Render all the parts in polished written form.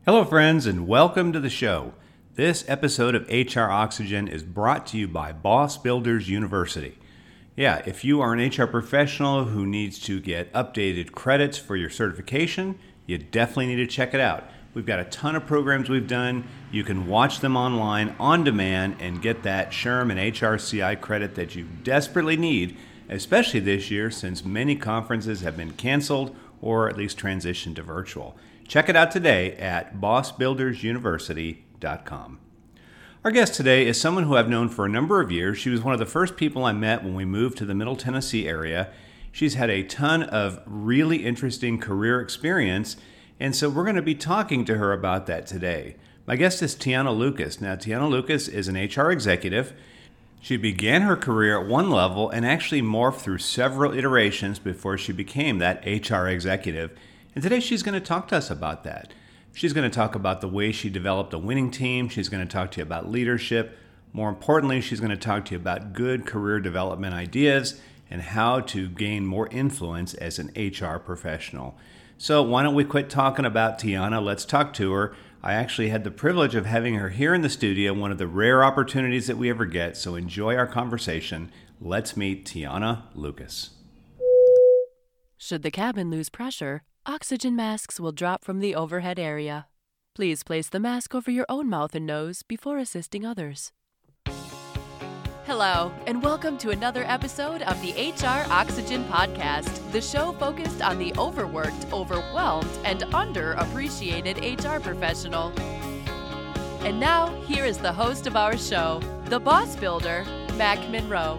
Hello, friends, and welcome to the show. This episode of HR Oxygen is brought to you by Boss Builders University. Yeah, if you are an HR professional who needs to get updated credits for your certification, you definitely need to check it out. We've got a ton of programs we've done. You can watch them online on demand and get that SHRM and HRCI credit that you desperately need, especially this year since many conferences have been canceled or at least transitioned to virtual. Check it out today at bossbuildersuniversity.com. Our guest today is someone who I've known for a number of years. She was one of the first people I met when we moved to the Middle Tennessee area. She's had a ton of really interesting career experience, and so we're going to be talking to her about that today. My guest is Tiana Lucas. Now, Tiana Lucas is an HR executive. She began her career at one level and actually morphed through several iterations before she became that HR executive. And today she's going to talk to us about that. She's going to talk about the way she developed a winning team. She's going to talk to you about leadership. More importantly, she's going to talk to you about good career development ideas and how to gain more influence as an HR professional. So why don't we quit talking about Tiana? Let's talk to her. I actually had the privilege of having her here in the studio, one of the rare opportunities that we ever get. So enjoy our conversation. Let's meet Tiana Lucas. Should the cabin lose pressure, oxygen masks will drop from the overhead area. Please place the mask over your own mouth and nose before assisting others. Hello, and welcome to another episode of the HR Oxygen Podcast, the show focused on the overworked, overwhelmed, and underappreciated HR professional. And now, here is the host of our show, the Boss Builder, Mac Monroe.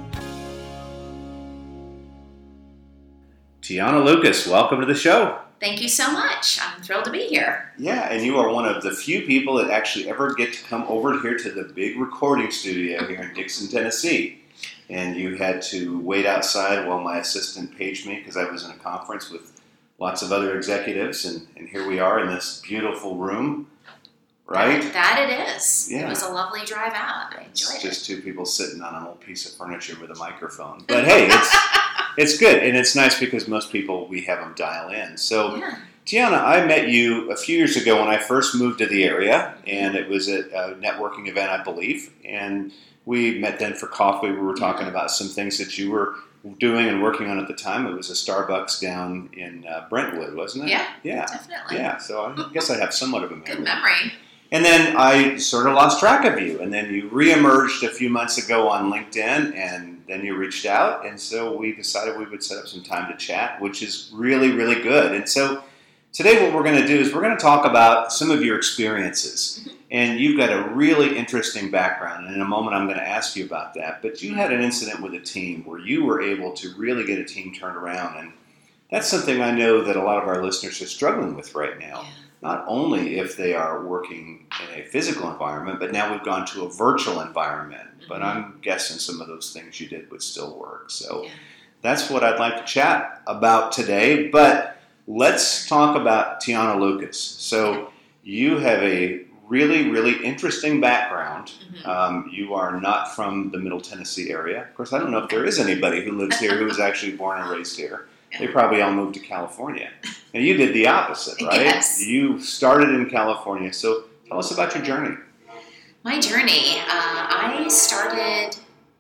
Tiana Lucas, welcome to the show. Thank you so much. I'm thrilled to be here. Yeah, and you are one of the few people that actually ever get to come over here to the big recording studio here in Dixon, Tennessee. And you had to wait outside while my assistant paged me because I was in a conference with lots of other executives. And here we are in this beautiful room, right? That it is. Yeah. It was a lovely drive out. I enjoyed It's it. just two people sitting on an old piece of furniture with a microphone. But hey, it's good, and it's nice because most people, we have them dial in. So, Yeah. Tiana, I met you a few years ago when I first moved to the area, and it was at a networking event, I believe, and we met then for coffee. We were talking about some things that you were doing and working on at the time. It was a Starbucks down in Brentwood, wasn't it? Yeah, definitely. Yeah, so I guess I have somewhat of a memory. Good memory. And then I sort of lost track of you, and then you reemerged a few months ago on LinkedIn, and then you reached out, and so we decided we would set up some time to chat, which is really, really good. And so today what we're going to do is we're going to talk about some of your experiences, and you've got a really interesting background, and in a moment I'm going to ask you about that, but you had an incident with a team where you were able to really get a team turned around, and that's something I know that a lot of our listeners are struggling with right now. Yeah. Not only if they are working in a physical environment, but now we've gone to a virtual environment. But I'm guessing some of those things you did would still work. So that's what I'd like to chat about today. But let's talk about Tiana Lucas. So you have a really, really interesting background. You are not from the Middle Tennessee area. Of course, I don't know if there is anybody who lives here who was actually born and raised here. They probably all moved to California. And you did the opposite, right? Yes. You started in California. So tell us about your journey. My journey, I started...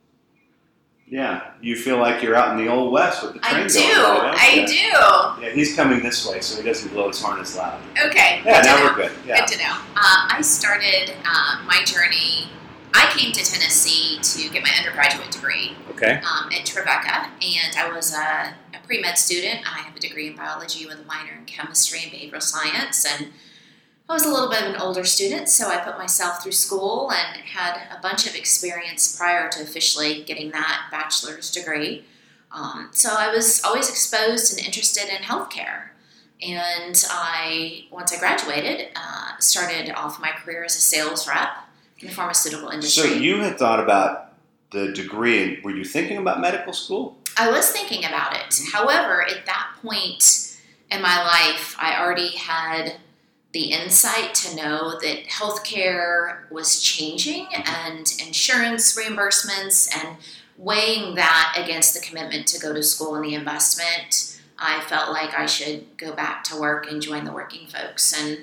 Yeah, you feel like you're out in the Old West with the train going. I do. Yeah, he's coming this way, so he doesn't blow his horn as loud. Okay. Yeah, now we're good. Yeah. Good to know. I started my journey... I came to Tennessee to get my undergraduate degree Okay. at Trevecca, and I was a pre-med student. I have a degree in biology with a minor in chemistry and behavioral science, and I was a little bit of an older student, so I put myself through school and had a bunch of experience prior to officially getting that bachelor's degree. So I was always exposed and interested in healthcare. And once I graduated, started off my career as a sales rep in the pharmaceutical industry. So you had thought about the degree. Were you thinking about medical school? I was thinking about it. However, at that point in my life, I already had the insight to know that healthcare was changing and insurance reimbursements, and weighing that against the commitment to go to school and the investment, I felt like I should go back to work and join the working folks. And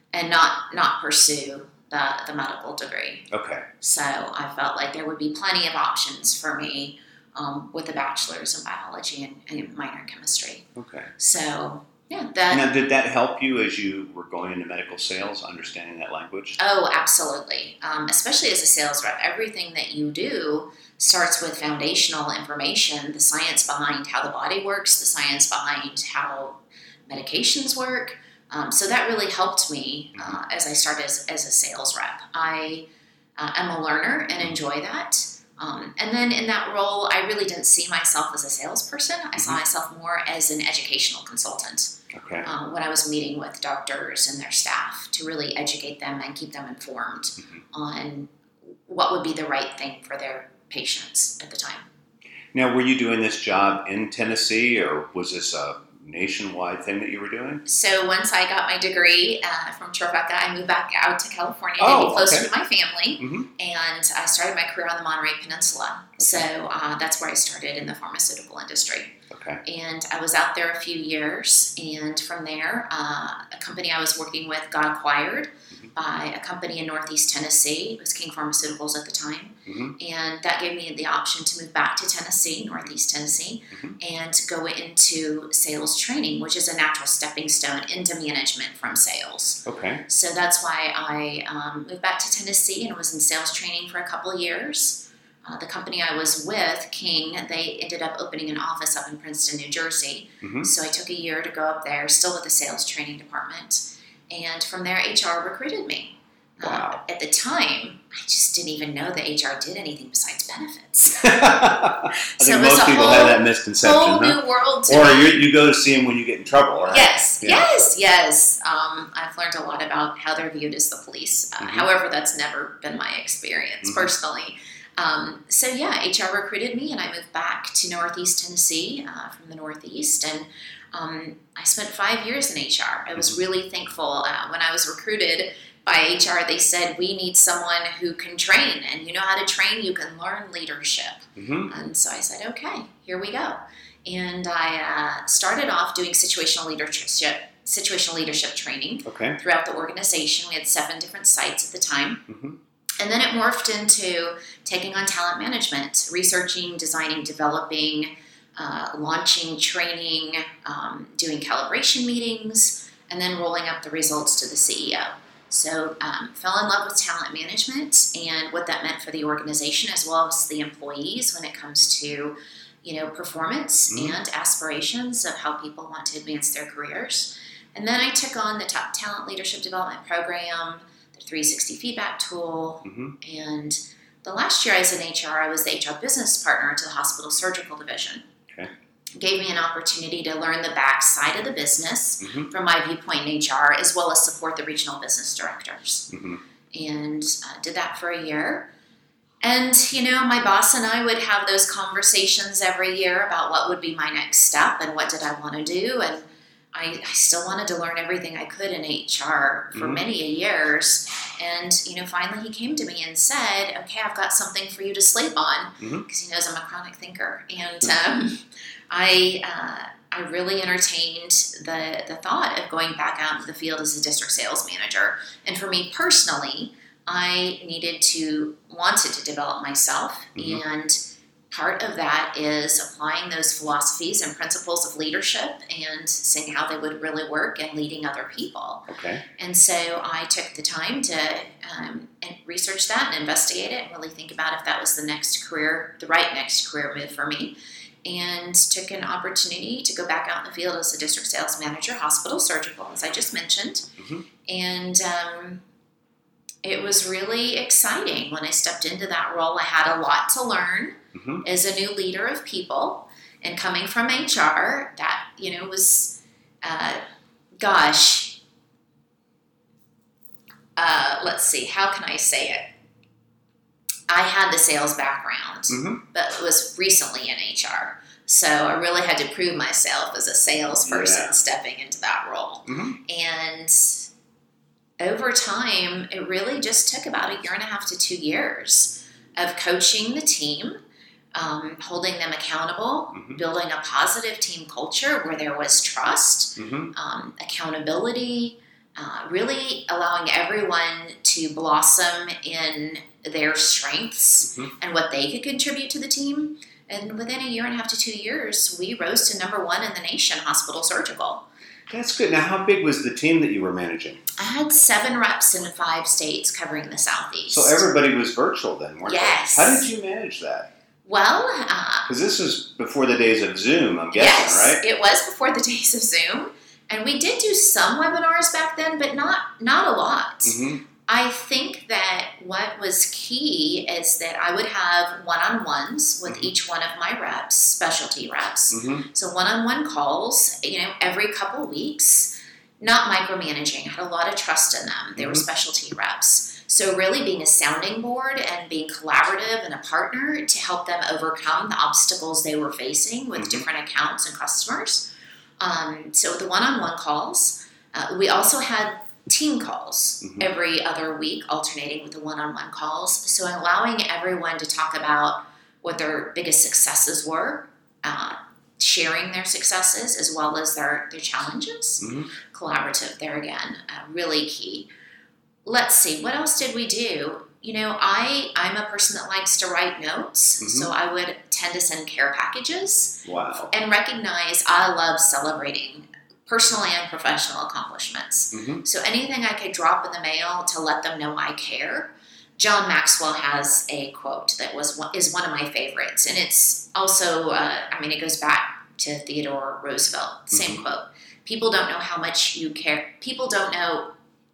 and not pursue the medical degree. Okay. So I felt like there would be plenty of options for me with a bachelor's in biology and minor in chemistry. Okay. So, yeah. Now, did that help you as you were going into medical sales, understanding that language? Oh, absolutely. Especially as a sales rep, everything that you do starts with foundational information, the science behind how the body works, the science behind how medications work. So that really helped me as I started as a sales rep. I am a learner and enjoy that. And then in that role, I really didn't see myself as a salesperson. I saw myself more as an educational consultant. Okay. When I was meeting with doctors and their staff to really educate them and keep them informed on what would be the right thing for their patients at the time. Now, were you doing this job in Tennessee, or was this a nationwide thing that you were doing? So once I got my degree from Trevecca, I moved back out to California to be closer to my family, and I started my career on the Monterey Peninsula. Okay. So that's where I started in the pharmaceutical industry. Okay. And I was out there a few years, and from there, a company I was working with got acquired by a company in Northeast Tennessee. It was King Pharmaceuticals at the time. And that gave me the option to move back to Tennessee, Northeast Tennessee, and go into sales training, which is a natural stepping stone into management from sales. Okay. So that's why I moved back to Tennessee and was in sales training for a couple of years. The company I was with, King, they ended up opening an office up in Princeton, New Jersey. So I took a year to go up there, still with the sales training department. And from there, HR recruited me. Wow. At the time, I just didn't even know that HR did anything besides benefits. I think most people have that misconception. Whole new world to or me. you go to see them when you get in trouble, right? Yes, Yeah. yes. I've learned a lot about how they're viewed as the police. However, that's never been my experience personally. So yeah, HR recruited me, and I moved back to Northeast Tennessee from the Northeast, and I spent 5 years in HR. I was really thankful when I was recruited by HR. They said, we need someone who can train, and you know how to train, you can learn leadership. And so I said, okay, here we go. And I started off doing situational leadership training throughout the organization. We had 7 different sites at the time. And then it morphed into taking on talent management, researching, designing, developing, launching, training, doing calibration meetings, and then rolling up the results to the CEO. So fell in love with talent management and what that meant for the organization as well as the employees when it comes to, performance and aspirations of how people want to advance their careers. And then I took on the Top Talent Leadership Development Program, 360 feedback tool, and the last year I was in HR, I was the HR business partner to the hospital surgical division. Okay. Gave me an opportunity to learn the back side of the business from my viewpoint in HR, as well as support the regional business directors. And did that for a year. And, my boss and I would have those conversations every year about what would be my next step and what did I want to do. And I still wanted to learn everything I could in HR for many years. And, finally he came to me and said, okay, I've got something for you to sleep on, because he knows I'm a chronic thinker. And I really entertained the thought of going back out into the field as a district sales manager. And for me personally, I wanted to develop myself. And part of that is applying those philosophies and principles of leadership and seeing how they would really work and leading other people. Okay. And so I took the time to research that and investigate it and really think about if that was the right next career move for me. And took an opportunity to go back out in the field as a district sales manager, hospital surgical, as I just mentioned. And it was really exciting when I stepped into that role. I had a lot to learn as a new leader of people, and coming from HR, that was let's see, how can I say it? I had the sales background, but it was recently in HR. So I really had to prove myself as a salesperson stepping into that role. And over time, it really just took about 1.5 to 2 years of coaching the team, holding them accountable, building a positive team culture where there was trust, accountability, really allowing everyone to blossom in their strengths and what they could contribute to the team. And within a year and a half to 2 years, we rose to number 1 in the nation, hospital surgical. That's good. Now, how big was the team that you were managing? I had 7 reps in 5 states covering the Southeast. So everybody was virtual then, weren't Yes. they? How did you manage that? Well, because this was before the days of Zoom, I'm guessing, yes, right? It was before the days of Zoom. And we did do some webinars back then, but not a lot. I think that what was key is that I would have one-on-ones with each one of my reps, specialty reps. So one-on-one calls, every couple weeks, not micromanaging. I had a lot of trust in them. They were specialty reps. So really being a sounding board and being collaborative and a partner to help them overcome the obstacles they were facing with different accounts and customers. So the one-on-one calls, we also had team calls every other week, alternating with the one-on-one calls. So allowing everyone to talk about what their biggest successes were, sharing their successes as well as their challenges. Collaborative there again, really key. Let's see, what else did we do? I'm a person that likes to write notes, so I would tend to send care packages. Wow. And recognize I love celebrating personal and professional accomplishments. So anything I could drop in the mail to let them know I care. John Maxwell has a quote that is one of my favorites, and it's also, it goes back to Theodore Roosevelt, same quote. People don't know how much you care. People don't care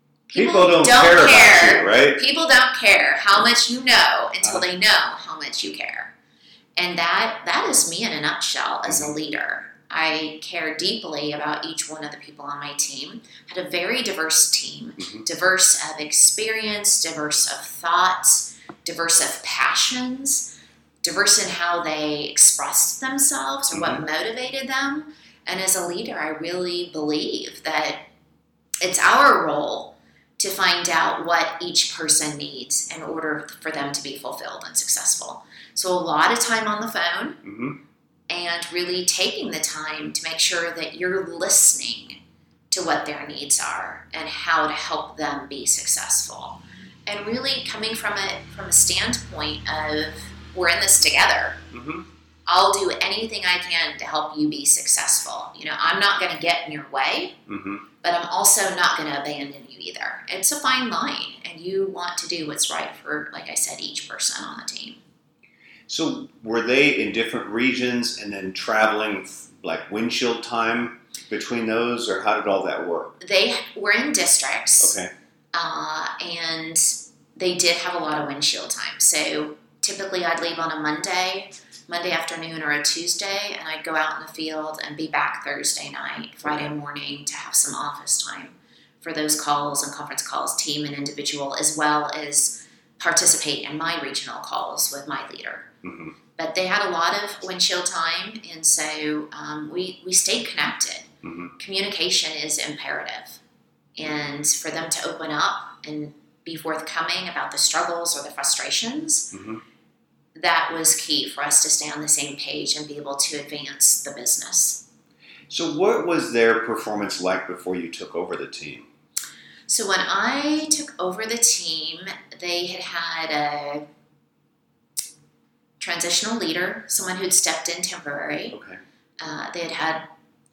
about you, right? People don't care how much you know until they know how much you care. And that is me in a nutshell as a leader. I care deeply about each one of the people on my team. I had a very diverse team, diverse of experience, diverse of thoughts, diverse of passions, diverse in how they expressed themselves or what motivated them. And as a leader, I really believe that it's our role to find out what each person needs in order for them to be fulfilled and successful. So a lot of time on the phone and really taking the time to make sure that you're listening to what their needs are and how to help them be successful. And really coming from a standpoint of we're in this together. I'll do anything I can to help you be successful. I'm not going to get in your way, but I'm also not going to abandon you either. It's a fine line, and you want to do what's right for, like I said, each person on the team. So were they in different regions and then traveling like windshield time between those, or how did all that work? They were in districts. Okay. And they did have a lot of windshield time. So typically I'd leave on a Monday afternoon or a Tuesday, and I'd go out in the field and be back Thursday night, Friday morning to have some office time for those calls and conference calls, team and individual, as well as participate in my regional calls with my leader. But they had a lot of windshield time, and so we stayed connected. Communication is imperative, and for them to open up and be forthcoming about the struggles or the frustrations, that was key for us to stay on the same page and be able to advance the business. So what was their performance like before you took over the team? So when I took over the team, they had a transitional leader, someone who'd stepped in temporary. Okay. They had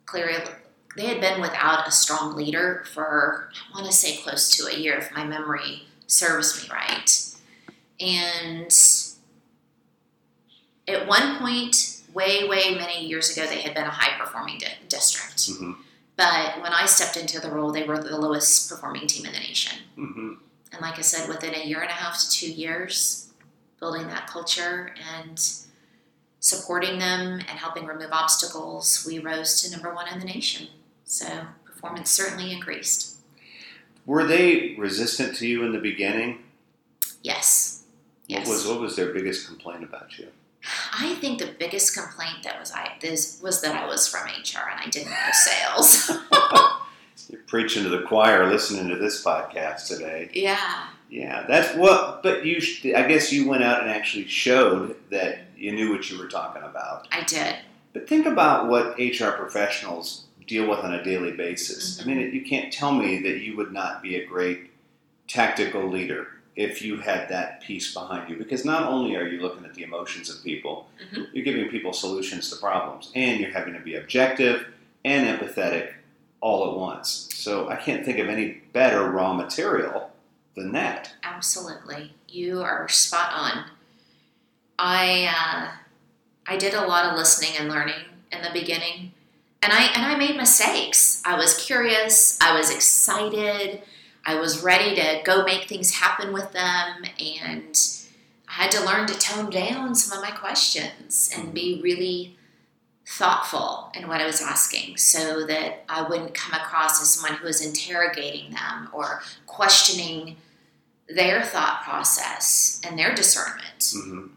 been without a strong leader for, I want to say, close to a year, if my memory serves me right. And at one point, way many years ago, they had been a high-performing district. But when I stepped into the role, they were the lowest performing team in the nation. And like I said, within a year and a half to 2 years, building that culture and supporting them and helping remove obstacles, we rose to number 1 in the nation. So performance certainly increased. Were they resistant to you in the beginning? Yes. What was their biggest complaint about you? I think the biggest complaint that was that I was from HR and I didn't know sales. You're preaching to the choir listening to this podcast today. Yeah. Yeah, that's what. But I guess you went out and actually showed that you knew what you were talking about. I did. But think about what HR professionals deal with on a daily basis. I mean, you can't tell me that you would not be a great tactical leader if you had that piece behind you, because not only are you looking at the emotions of people, you're giving people solutions to problems, and you're having to be objective and empathetic all at once. So I can't think of any better raw material than that. Absolutely. You are spot on. I did a lot of listening and learning in the beginning, and I made mistakes. I was curious. I was excited. I was ready to go make things happen with them, and I had to learn to tone down some of my questions and be really thoughtful in what I was asking so that I wouldn't come across as someone who was interrogating them or questioning their thought process and their discernment.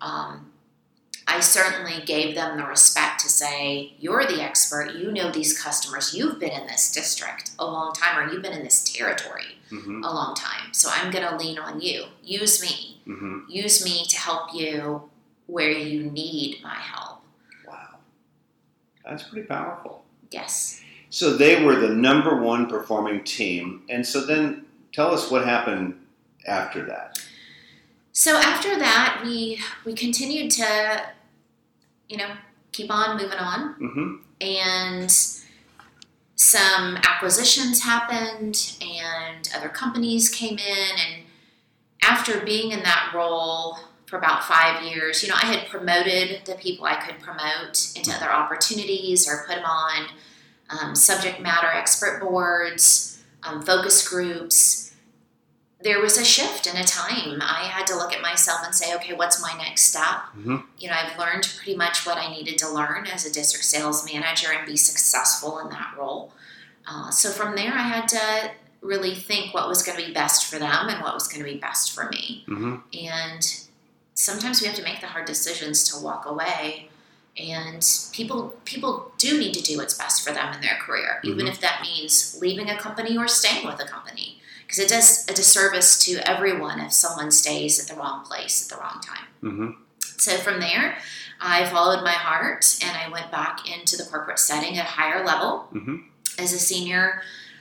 I certainly gave them the respect to say, you're the expert, you know these customers, you've been in this district a long time, or you've been in this territory a long time, so I'm going to lean on you. Use me. Use me to help you where you need my help. Wow. That's pretty powerful. Yes. So they were the number one performing team, and so then tell us what happened after that. So after that, we continued to, keep on moving on. And some acquisitions happened and other companies came in. And after being in that role for about 5 years, I had promoted the people I could promote into other opportunities or put them on subject matter expert boards, focus groups. There was a shift in a time. I had to look at myself and say, okay, what's my next step? I've learned pretty much what I needed to learn as a district sales manager and be successful in that role. So from there, I had to really think what was going to be best for them and what was going to be best for me. And sometimes we have to make the hard decisions to walk away. And people do need to do what's best for them in their career, even if that means leaving a company or staying with a company. Because it does a disservice to everyone if someone stays at the wrong place at the wrong time. So from there, I followed my heart and I went back into the corporate setting at a higher level as a senior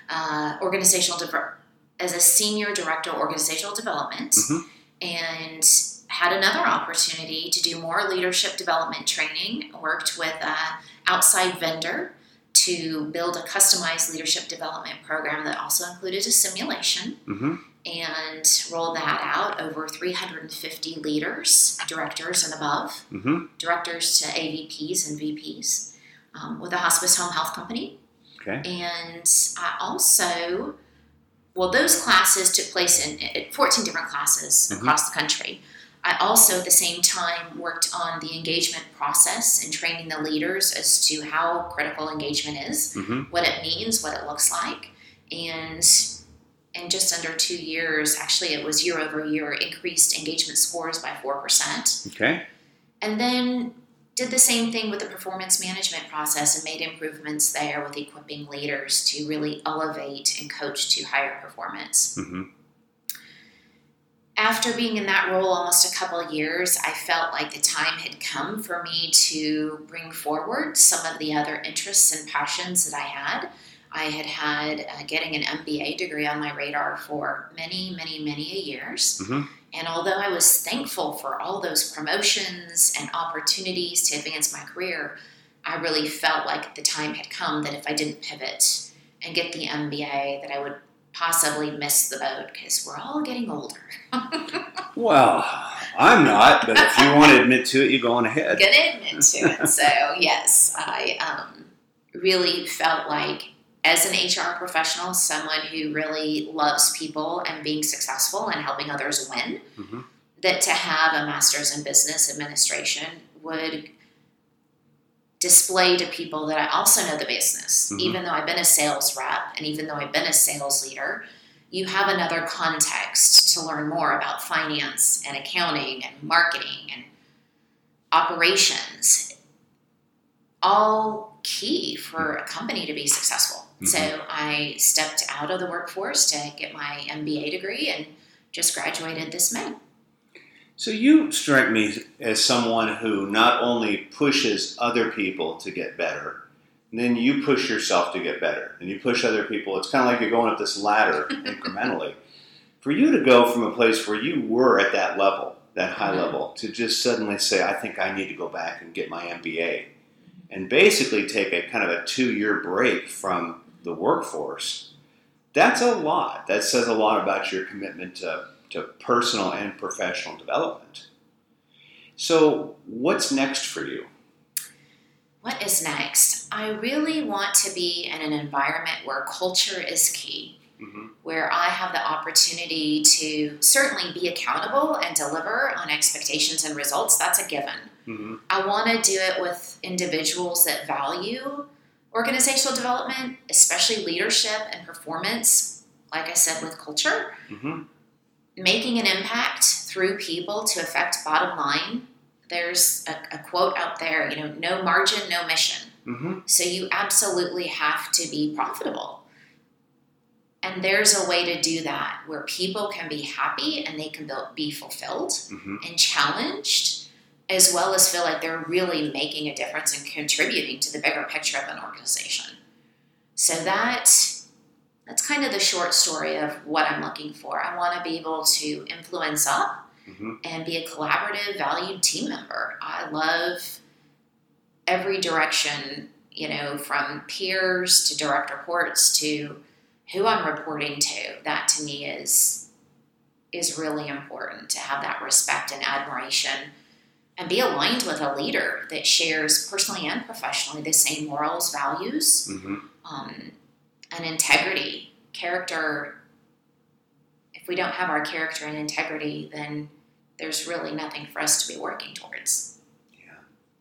senior director of organizational development, and had another opportunity to do more leadership development training. Worked with an outside vendor to build a customized leadership development program that also included a simulation, and rolled that out over 350 leaders, directors and above, directors to AVPs and VPs, with a hospice home health company. And I also, those classes took place in 14 different classes across the country. I also, at the same time, worked on the engagement process and training the leaders as to how critical engagement is, what it means, what it looks like. And in just under 2 years, actually it was year over year, increased engagement scores by 4%. And then did the same thing with the performance management process and made improvements there with equipping leaders to really elevate and coach to higher performance. After being in that role almost a couple of years, I felt like the time had come for me to bring forward some of the other interests and passions that I had. I had getting an MBA degree on my radar for many, many, many years. And although I was thankful for all those promotions and opportunities to advance my career, I really felt like the time had come that if I didn't pivot and get the MBA, that I would possibly miss the boat because we're all getting older. Well, I'm not, but if you want to admit to it, you go on ahead. Going to admit to it. So, yes, I really felt like as an HR professional, someone who really loves people and being successful and helping others win, that to have a master's in business administration would display to people that I also know the business. Even though I've been a sales rep and even though I've been a sales leader, you have another context to learn more about finance and accounting and marketing and operations. All key for a company to be successful. So I stepped out of the workforce to get my MBA degree and just graduated this May. So you strike me as someone who not only pushes other people to get better, and then you push yourself to get better, and you push other people. It's kind of like you're going up this ladder incrementally. For you to go from a place where you were at that level, that high level, to just suddenly say, I think I need to go back and get my MBA, and basically take a kind of a 2-year break from the workforce, that's a lot. That says a lot about your commitment to personal and professional development. So what's next for you? What is next? I really want to be in an environment where culture is key, where I have the opportunity to certainly be accountable and deliver on expectations and results. That's a given. I want to do it with individuals that value organizational development, especially leadership and performance, like I said, with culture. Making an impact through people to affect bottom line. There's a quote out there, no margin, no mission. So you absolutely have to be profitable. And there's a way to do that where people can be happy and they can be fulfilled and challenged, as well as feel like they're really making a difference and contributing to the bigger picture of an organization. So that's kind of the short story of what I'm looking for. I want to be able to influence up and be a collaborative, valued team member. I love every direction, from peers to direct reports to who I'm reporting to. That to me is really important, to have that respect and admiration and be aligned with a leader that shares personally and professionally the same morals, values, and integrity. Character, if we don't have our character and integrity, then there's really nothing for us to be working towards. Yeah.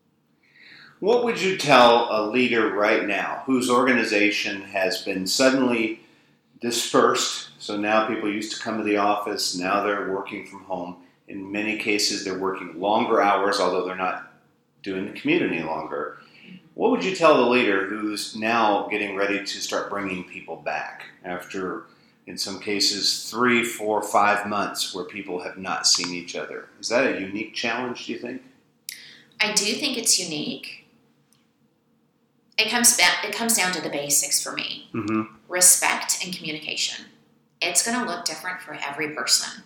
What would you tell a leader right now whose organization has been suddenly dispersed? So now people used to come to the office, now they're working from home. In many cases, they're working longer hours, although they're not doing the commute any longer. What would you tell the leader who's now getting ready to start bringing people back after, in some cases, 3, 4, 5 months where people have not seen each other? Is that a unique challenge, do you think? I do think it's unique. It comes down to the basics for me. Respect and communication. It's going to look different for every person.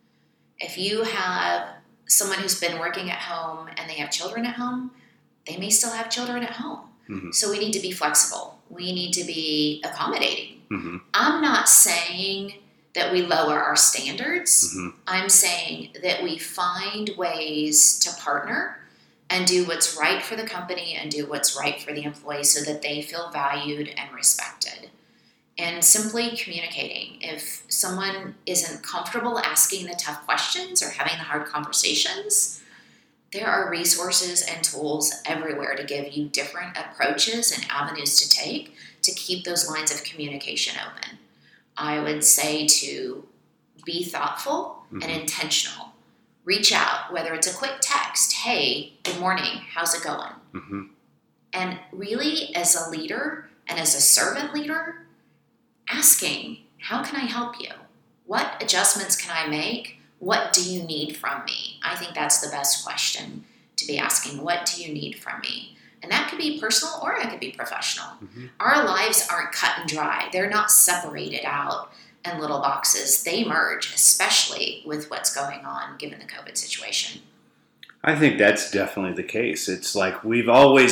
If you have someone who's been working at home and they have children at home, they may still have children at home. So we need to be flexible. We need to be accommodating. I'm not saying that we lower our standards. I'm saying that we find ways to partner and do what's right for the company and do what's right for the employees so that they feel valued and respected. And simply communicating. If someone isn't comfortable asking the tough questions or having the hard conversations, there are resources and tools everywhere to give you different approaches and avenues to take to keep those lines of communication open. I would say to be thoughtful and intentional. Reach out, whether it's a quick text, hey, good morning, how's it going? And really, as a leader and as a servant leader, asking, how can I help you? What adjustments can I make? What do you need from me? I think that's the best question to be asking. What do you need from me? And that could be personal or it could be professional. Our lives aren't cut and dry. They're not separated out in little boxes. They merge, especially with what's going on given the COVID situation. I think that's definitely the case. It's like we've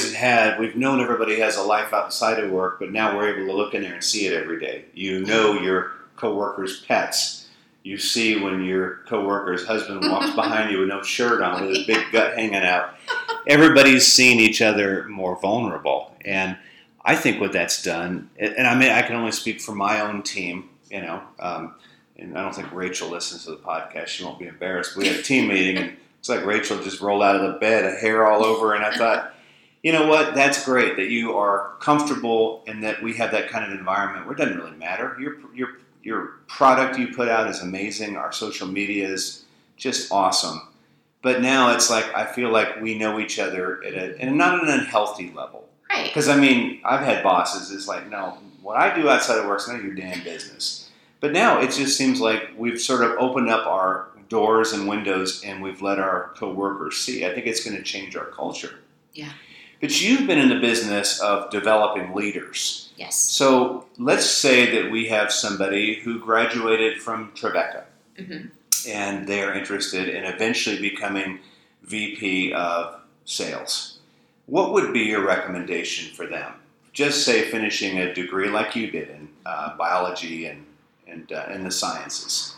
known everybody has a life outside of work, but now we're able to look in there and see it every day. You know your coworkers' pets. You see when your coworker's husband walks behind you with no shirt on, with his big gut hanging out. Everybody's seeing each other more vulnerable. And I think what that's done, and I can only speak for my own team, and I don't think Rachel listens to the podcast. She won't be embarrassed. We had a team meeting, and it's like Rachel just rolled out of the bed, a hair all over, and I thought, you know what, that's great that you are comfortable and that we have that kind of environment where it doesn't really matter. Your product you put out is amazing. Our social media is just awesome. But now it's like I feel like we know each other and not at an unhealthy level. Right. Because, I've had bosses, it's like, no, what I do outside of work is none of your damn business. But now it just seems like we've sort of opened up our doors and windows and we've let our coworkers see. I think it's going to change our culture. Yeah. But you've been in the business of developing leaders. Yes. So let's say that we have somebody who graduated from Tribeca, and they're interested in eventually becoming VP of sales. What would be your recommendation for them? Just say finishing a degree like you did in biology and in the sciences.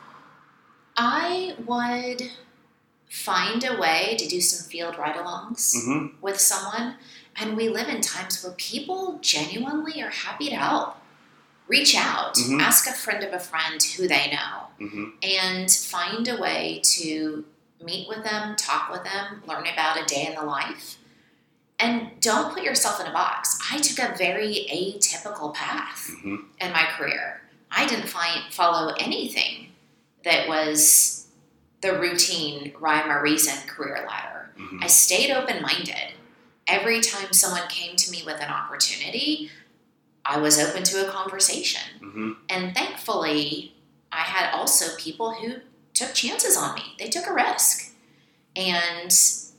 I would find a way to do some field ride-alongs with someone. And we live in times where people genuinely are happy to help. Reach out, ask a friend of a friend who they know, and find a way to meet with them, talk with them, learn about a day in the life. And don't put yourself in a box. I took a very atypical path in my career. I didn't follow anything that was the routine rhyme or reason career ladder. I stayed open-minded. Every time someone came to me with an opportunity, I was open to a conversation. And thankfully, I had also people who took chances on me. They took a risk. And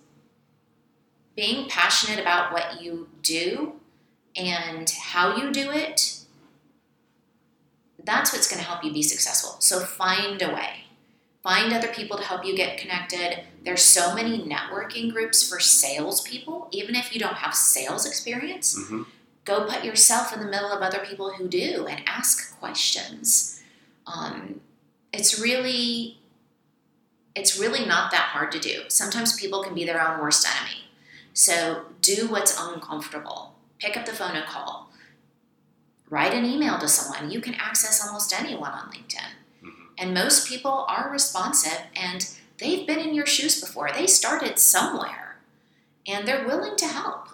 being passionate about what you do and how you do it, that's what's going to help you be successful. So find a way. Find other people to help you get connected. There's so many networking groups for salespeople, even if you don't have sales experience. Go put yourself in the middle of other people who do and ask questions. It's really not that hard to do. Sometimes people can be their own worst enemy. So do what's uncomfortable. Pick up the phone and call. Write an email to someone. You can access almost anyone on LinkedIn. And most people are responsive, and they've been in your shoes before. They started somewhere, and they're willing to help.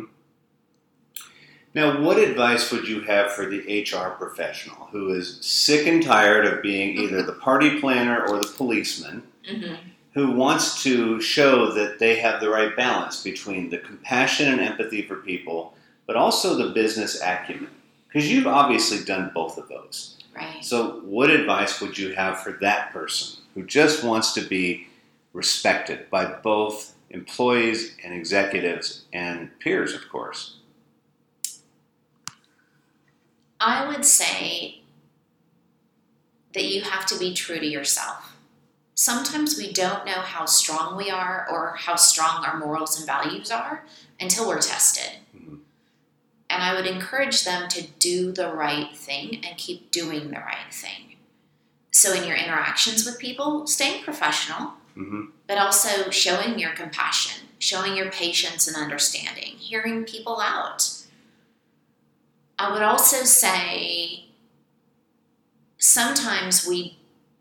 Now, what advice would you have for the HR professional who is sick and tired of being either the party planner or the policeman, who wants to show that they have the right balance between the compassion and empathy for people, but also the business acumen? Because you've obviously done both of those. Right. So what advice would you have for that person who just wants to be respected by both employees and executives and peers, of course? I would say that you have to be true to yourself. Sometimes we don't know how strong we are or how strong our morals and values are until we're tested. And I would encourage them to do the right thing and keep doing the right thing. So in your interactions with people, staying professional, but also showing your compassion, showing your patience and understanding, hearing people out. I would also say sometimes we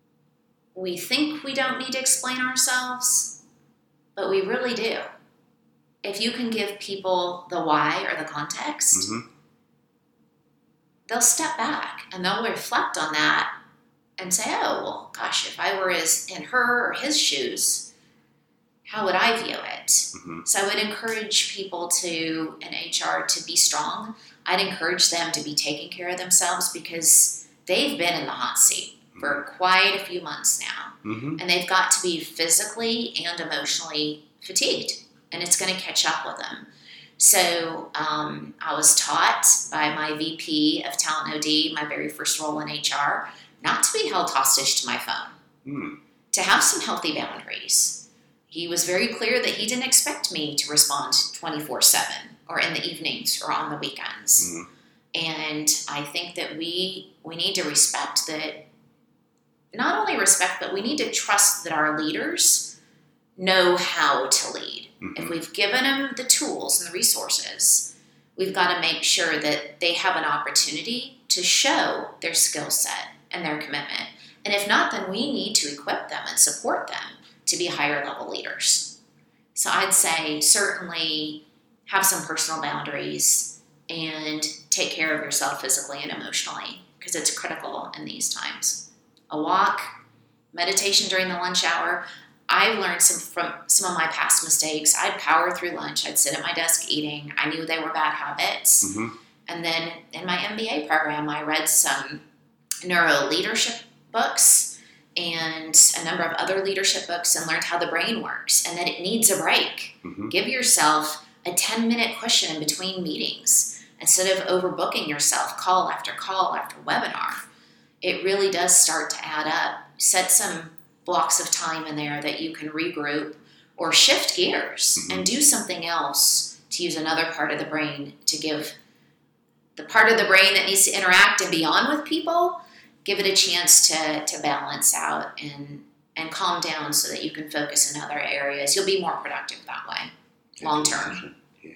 think we don't need to explain ourselves, but we really do. If you can give people the why or the context, they'll step back and they'll reflect on that and say, oh, well, gosh, if I were in her or his shoes, how would I view it? So I would encourage people in HR to be strong. I'd encourage them to be taking care of themselves because they've been in the hot seat for quite a few months now. And they've got to be physically and emotionally fatigued. And it's going to catch up with them. So I was taught by my VP of Talent OD, my very first role in HR, not to be held hostage to my phone, to have some healthy boundaries. He was very clear that he didn't expect me to respond 24/7 or in the evenings or on the weekends. And I think that we need to respect that, not only respect, but we need to trust that our leaders know how to lead. If we've given them the tools and the resources, we've got to make sure that they have an opportunity to show their skill set and their commitment. And if not, then we need to equip them and support them to be higher level leaders. So I'd say certainly have some personal boundaries and take care of yourself physically and emotionally, because it's critical in these times. A walk, meditation during the lunch hour. I've learned from some of my past mistakes. I'd power through lunch. I'd sit at my desk eating. I knew they were bad habits. And then in my MBA program, I read some neuro leadership books and a number of other leadership books and learned how the brain works and that it needs a break. Give yourself a 10-minute question in between meetings instead of overbooking yourself call after webinar. It really does start to add up. Set some blocks of time in there that you can regroup or shift gears and do something else, to use another part of the brain, to give the part of the brain that needs to interact and be on with people, give it a chance to balance out and calm down so that you can focus in other areas. You'll be more productive that way, long term. Yeah.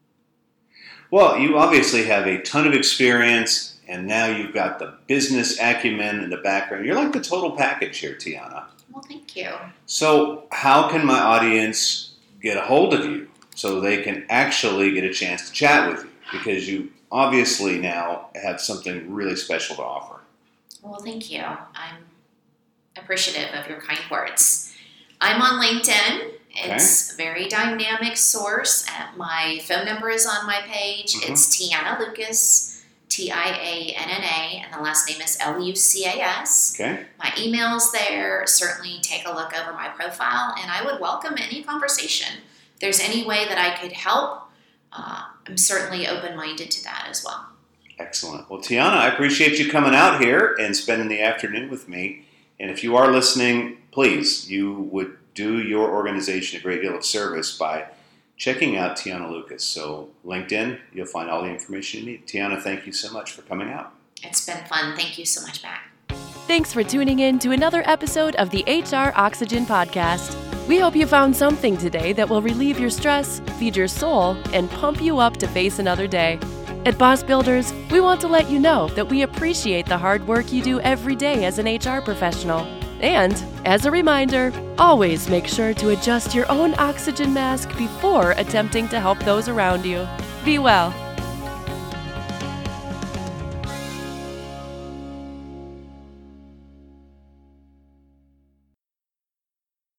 Well, you obviously have a ton of experience, and now you've got the business acumen in the background. You're like the total package here, Tiana. Well, thank you. So how can my audience get a hold of you so they can actually get a chance to chat with you? Because you obviously now have something really special to offer. Well, thank you. I'm appreciative of your kind words. I'm on LinkedIn. It's a very dynamic source. My phone number is on my page. It's Tiana Lucas, Tianna, and the last name is Lucas. Okay. My email's there. Certainly take a look over my profile, and I would welcome any conversation. If there's any way that I could help, I'm certainly open-minded to that as well. Excellent. Well, Tiana, I appreciate you coming out here and spending the afternoon with me. And if you are listening, please, you would do your organization a great deal of service by checking out Tiana Lucas. So LinkedIn, you'll find all the information you need. Tiana, thank you so much for coming out. It's been fun. Thank you so much, Matt. Thanks for tuning in to another episode of the HR Oxygen Podcast. We hope you found something today that will relieve your stress, feed your soul, and pump you up to face another day. At Boss Builders, we want to let you know that we appreciate the hard work you do every day as an HR professional. And, as a reminder, always make sure to adjust your own oxygen mask before attempting to help those around you. Be well.